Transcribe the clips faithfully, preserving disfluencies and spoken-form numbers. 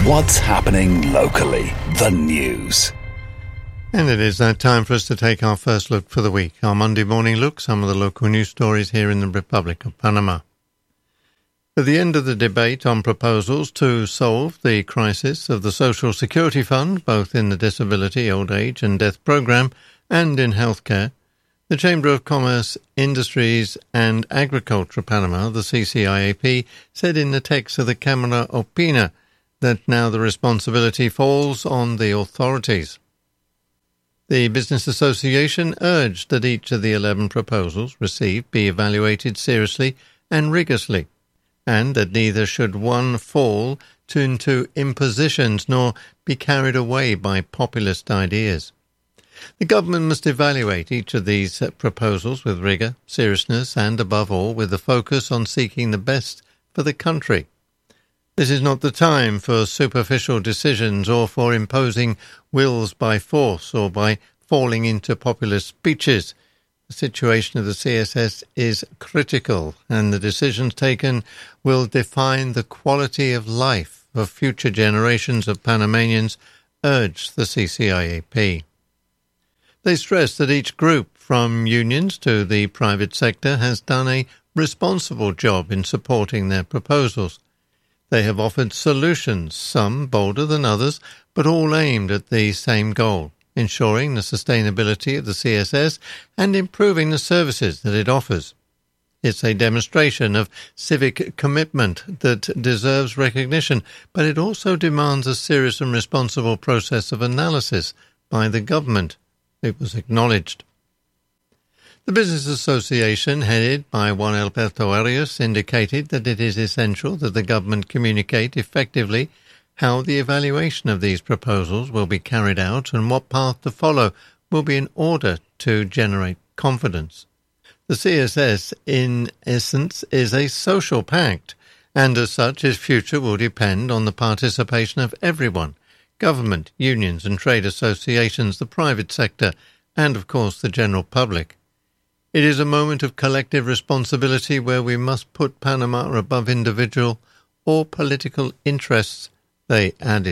What's happening locally? The news. And it is that time for us to take our first look for the week. Our Monday morning look, some of the local news stories here in the Republic of Panama. At the end of the debate on proposals to solve the crisis of the Social Security Fund, both in the Disability, Old Age and Death Programme and in healthcare, the Chamber of Commerce, Industries and Agriculture Panama, the C C I A P, said in the text of the Cámara Opina that now the responsibility falls on the authorities. The Business Association urged that each of the eleven proposals received be evaluated seriously and rigorously, and that neither should one fall into impositions nor be carried away by populist ideas. The government must evaluate each of these proposals with rigour, seriousness and, above all, with the focus on seeking the best for the country. This is not the time for superficial decisions or for imposing wills by force or by falling into populist speeches. The situation of the C S S is critical, and the decisions taken will define the quality of life of future generations of Panamanians, urged the C C I A P. They stressed that each group, from unions to the private sector, has done a responsible job in supporting their proposals. They have offered solutions, some bolder than others, but all aimed at the same goal, ensuring the sustainability of the C S S and improving the services that it offers. It's a demonstration of civic commitment that deserves recognition, but it also demands a serious and responsible process of analysis by the government. It was acknowledged. The Business Association, headed by Juan Alberto Arias, indicated that it is essential that the government communicate effectively how the evaluation of these proposals will be carried out and what path to follow will be in order to generate confidence. The C S S, in essence, is a social pact, and as such its future will depend on the participation of everyone, government, unions and trade associations, the private sector, and of course the general public. It is a moment of collective responsibility where we must put Panama above individual or political interests, they added.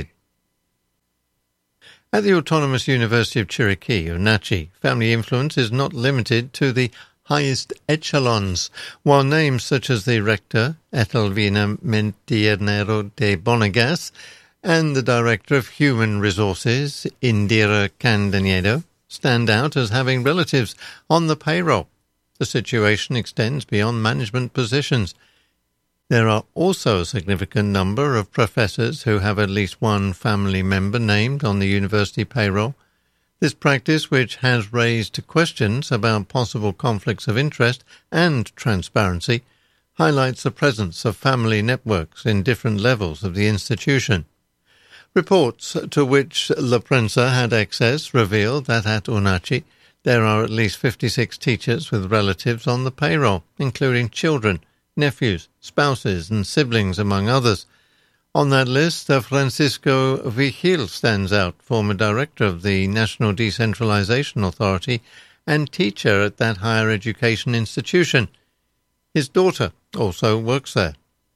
At the Autonomous University of Chiriquí, UNACHI, family influence is not limited to the highest echelons, while names such as the rector, Etelvina Mentiernero de Bonagas, and the Director of Human Resources, Indira Candanedo, stand out as having relatives on the payroll. The situation extends beyond management positions. There are also a significant number of professors who have at least one family member named on the university payroll. This practice, which has raised questions about possible conflicts of interest and transparency, highlights the presence of family networks in different levels of the institution. Reports to which La Prensa had access revealed that at UNACHI there are at least fifty-six teachers with relatives on the payroll, including children, nephews, spouses and siblings, among others. On that list, Francisco Vigil stands out, former director of the National Decentralization Authority and teacher at that higher education institution. His daughter also works there.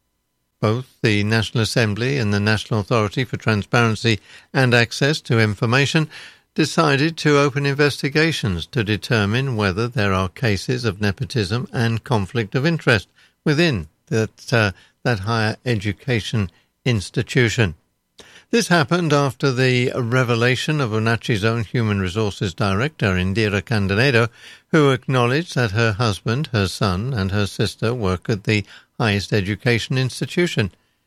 Both the National Assembly and the National Authority for Transparency and Access to Information decided to open investigations to determine whether there are cases of nepotism and conflict of interest within that, uh, that higher education institution. This happened after the revelation of UNACHI's own Human Resources Director, Indira Candanedo, who acknowledged that her husband, her son and her sister work at the highest education institution.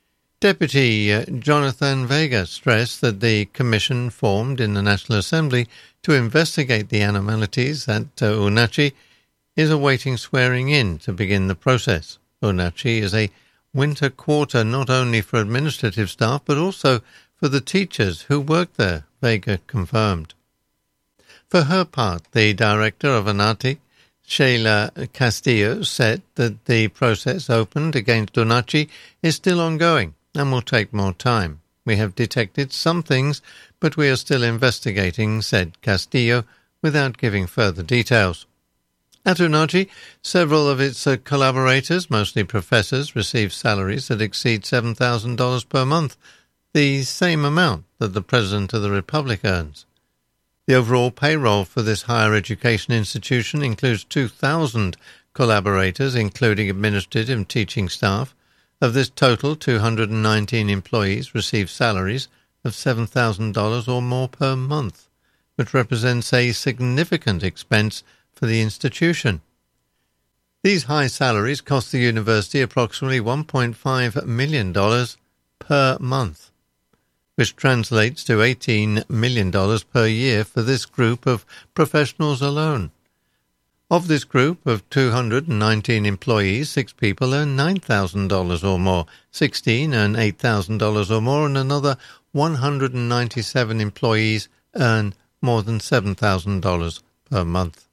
Deputy uh, Jonathan Vega stressed that the commission formed in the National Assembly to investigate the anomalies at uh, UNACHI is awaiting swearing in to begin the process. UNACHI is a winter quarter not only for administrative staff but also for the teachers who work there, Vega confirmed. For her part, the director of UNACHI, Sheila Castillo, said that the process opened against UNACHI is still ongoing and will take more time. We have detected some things, but we are still investigating, said Castillo, without giving further details. At UNACHI, several of its uh, collaborators, mostly professors, receive salaries that exceed seven thousand dollars per month. the same amount that the President of the Republic earns. The overall payroll for this higher education institution includes two thousand collaborators, including administrative and teaching staff. Of this total, two hundred nineteen employees receive salaries of seven thousand dollars or more per month, which represents a significant expense for the institution. These high salaries cost the university approximately one point five million dollars per month, which translates to eighteen million dollars per year for this group of professionals alone. Of this group of two hundred nineteen employees, six people earn nine thousand dollars or more, sixteen earn eight thousand dollars or more, and another one hundred ninety-seven employees earn more than seven thousand dollars per month.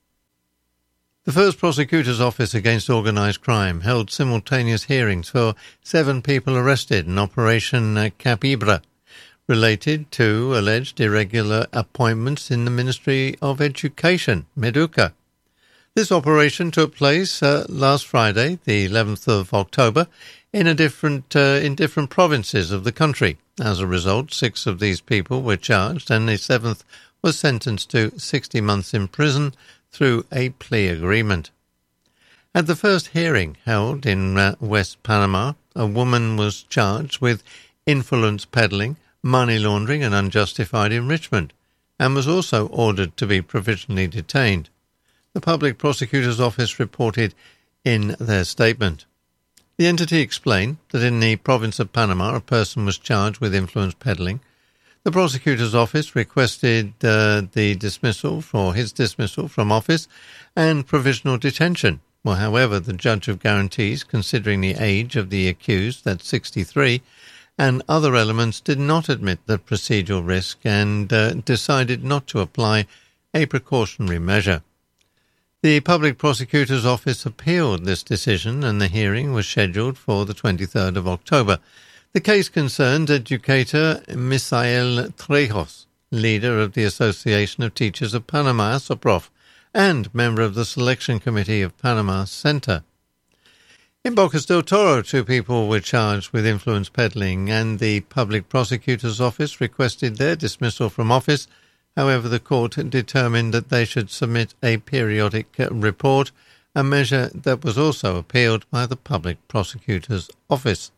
The First Prosecutor's Office Against Organised Crime held simultaneous hearings for seven people arrested in Operation Capybara, related to alleged irregular appointments in the Ministry of Education, Meduca. This operation took place uh, last Friday, the eleventh of October, in a different uh, in different provinces of the country. As a result, six of these people were charged, and the seventh was sentenced to sixty months in prison through a plea agreement. At the first hearing held in uh, West Panama, a woman was charged with influence peddling, money laundering and unjustified enrichment, and was also ordered to be provisionally detained. The Public Prosecutor's Office reported in their statement. The entity explained that in the province of Panama, a person was charged with influence peddling. The prosecutor's office requested uh, the dismissal for his dismissal from office and provisional detention. Well, however, the judge of guarantees, considering the age of the accused, that's sixty-three, and other elements, did not admit the procedural risk and uh, decided not to apply a precautionary measure. The Public Prosecutor's Office appealed this decision, and the hearing was scheduled for the twenty-third of October. The case concerned educator Misael Trejos, leader of the Association of Teachers of Panama, ASOPROF, and member of the Selection Committee of Panama Center. In Bocas del Toro, two people were charged with influence peddling, and the Public Prosecutor's Office requested their dismissal from office. However, the court determined that they should submit a periodic report, a measure that was also appealed by the Public Prosecutor's Office.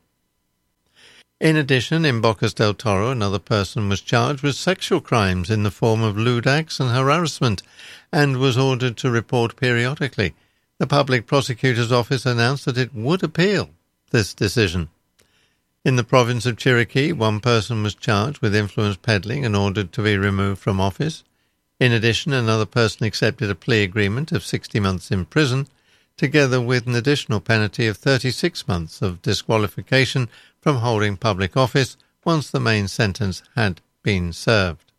In addition, in Bocas del Toro, another person was charged with sexual crimes in the form of lewd acts and harassment and was ordered to report periodically. The Public Prosecutor's Office announced that it would appeal this decision. In the province of Chiriquí, one person was charged with influence peddling and ordered to be removed from office. In addition, another person accepted a plea agreement of sixty months in prison, together with an additional penalty of thirty-six months of disqualification from holding public office once the main sentence had been served.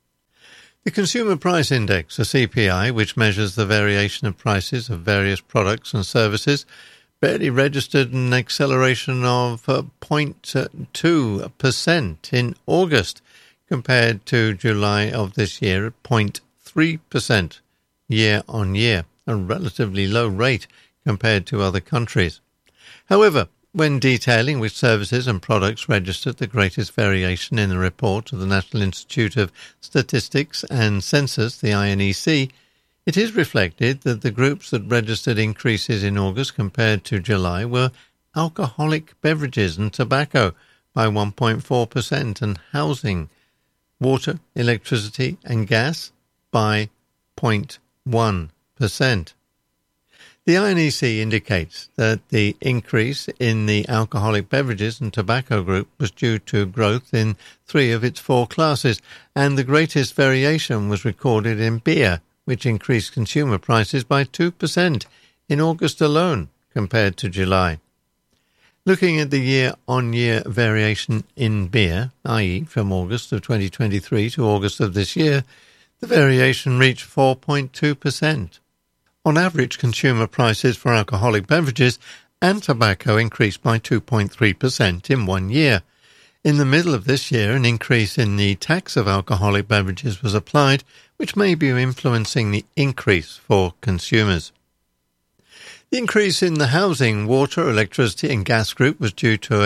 The Consumer Price Index, a C P I, which measures the variation of prices of various products and services, barely registered an acceleration of uh, zero point two percent in August compared to July of this year at zero point three percent year on year, a relatively low rate compared to other countries. However, when detailing which services and products registered the greatest variation in the report of the National Institute of Statistics and Census, the I N E C, it is reflected that the groups that registered increases in August compared to July were alcoholic beverages and tobacco by one point four percent and housing, water, electricity and gas by zero point one percent. The I N E C indicates that the increase in the alcoholic beverages and tobacco group was due to growth in three of its four classes, and the greatest variation was recorded in beer, which increased consumer prices by two percent in August alone compared to July. Looking at the year-on-year variation in beer, that is from August of twenty twenty-three to August of this year, the variation reached four point two percent. On average, consumer prices for alcoholic beverages and tobacco increased by two point three percent in one year. In the middle of this year, an increase in the tax of alcoholic beverages was applied, which may be influencing the increase for consumers. The increase in the housing, water, electricity and gas group was due to a zero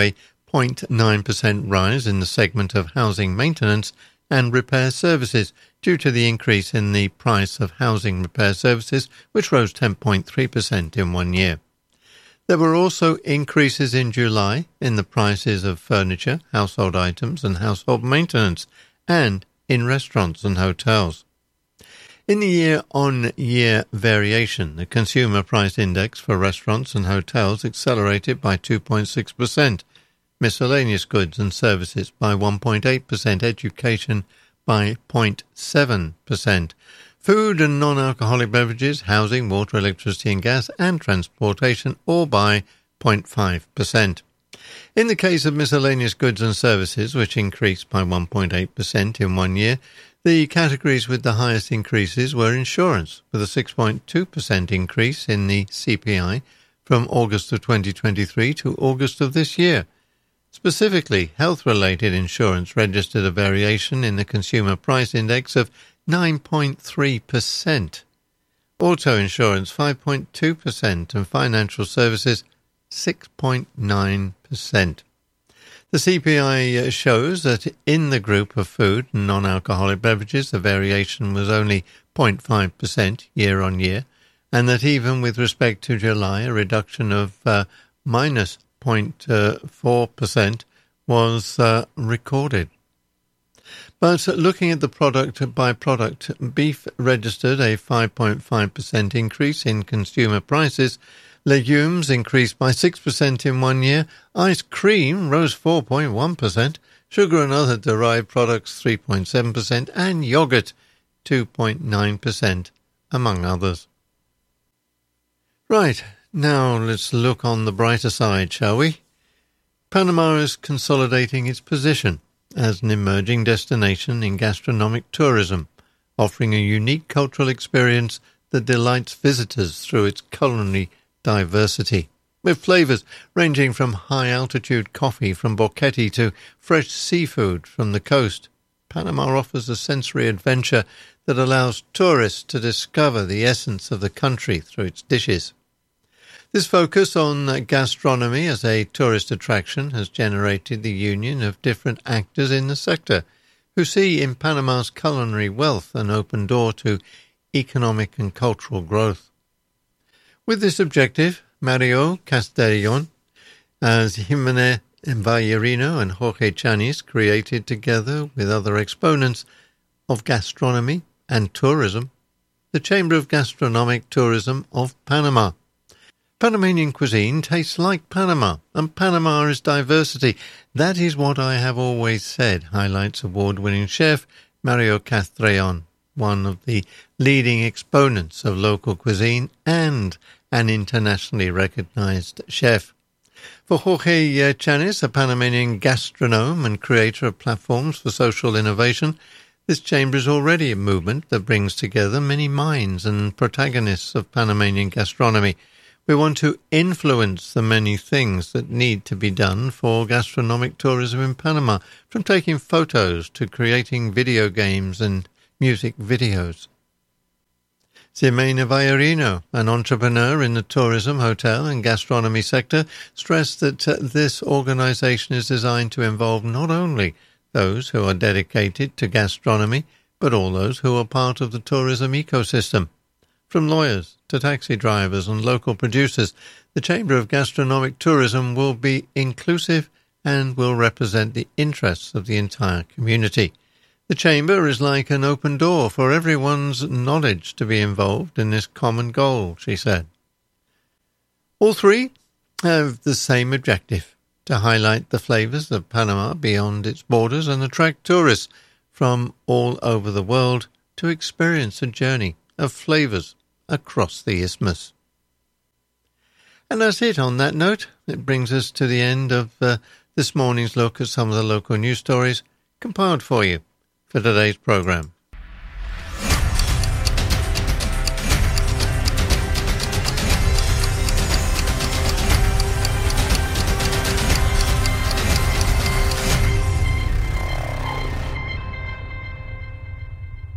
point nine percent rise in the segment of housing maintenance and repair services due to the increase in the price of housing repair services, which rose ten point three percent in one year. There were also increases in July in the prices of furniture, household items and household maintenance, and in restaurants and hotels. In the year-on-year variation, the Consumer Price Index for restaurants and hotels accelerated by two point six percent, miscellaneous goods and services by one point eight percent, education by zero point seven percent, food and non-alcoholic beverages, housing, water, electricity and gas, and transportation all by zero point five percent. In the case of miscellaneous goods and services, which increased by one point eight percent in one year, the categories with the highest increases were insurance, with a six point two percent increase in the C P I from August of twenty twenty-three to August of this year. Specifically, health-related insurance registered a variation in the Consumer Price Index of nine point three percent, auto insurance five point two percent, and financial services six point nine percent. The C P I shows that in the group of food and non-alcoholic beverages, the variation was only zero point five percent year on year, and that even with respect to July, a reduction of uh, minus zero point four percent was uh, recorded. But looking at the product by product, beef registered a five point five percent increase in consumer prices, legumes increased by six percent in one year, ice cream rose four point one percent, sugar and other derived products three point seven percent, and yoghurt two point nine percent, among others. Right, now let's look on the brighter side, shall we? Panama is consolidating its position as an emerging destination in gastronomic tourism, offering a unique cultural experience that delights visitors through its culinary diversity, with flavours ranging from high-altitude coffee from Boquete to fresh seafood from the coast. Panama offers a sensory adventure that allows tourists to discover the essence of the country through its dishes. This focus on gastronomy as a tourist attraction has generated the union of different actors in the sector, who see in Panama's culinary wealth an open door to economic and cultural growth. With this objective, Mario Castellon, as Jimene Vallerino and Jorge Chanis created together with other exponents of gastronomy and tourism, the Chamber of Gastronomic Tourism of Panama. Panamanian cuisine tastes like Panama, and Panama is diversity. That is what I have always said, highlights award-winning chef Mario Castellon, one of the leading exponents of local cuisine and an internationally recognized chef. For Jorge Chanis, a Panamanian gastronome and creator of platforms for social innovation, this chamber is already a movement that brings together many minds and protagonists of Panamanian gastronomy. We want to influence the many things that need to be done for gastronomic tourism in Panama, from taking photos to creating video games and music videos. Jimene Vallerino, an entrepreneur in the tourism, hotel and gastronomy sector, stressed that uh, this organization is designed to involve not only those who are dedicated to gastronomy, but all those who are part of the tourism ecosystem. From lawyers to taxi drivers and local producers, the Chamber of Gastronomic Tourism will be inclusive and will represent the interests of the entire community. The Chamber is like an open door for everyone's knowledge to be involved in this common goal, she said. All three have the same objective, to highlight the flavours of Panama beyond its borders and attract tourists from all over the world to experience a journey of flavours across the isthmus. And that's it on that note. It brings us to the end of uh, this morning's look at some of the local news stories compiled for you for today's programme.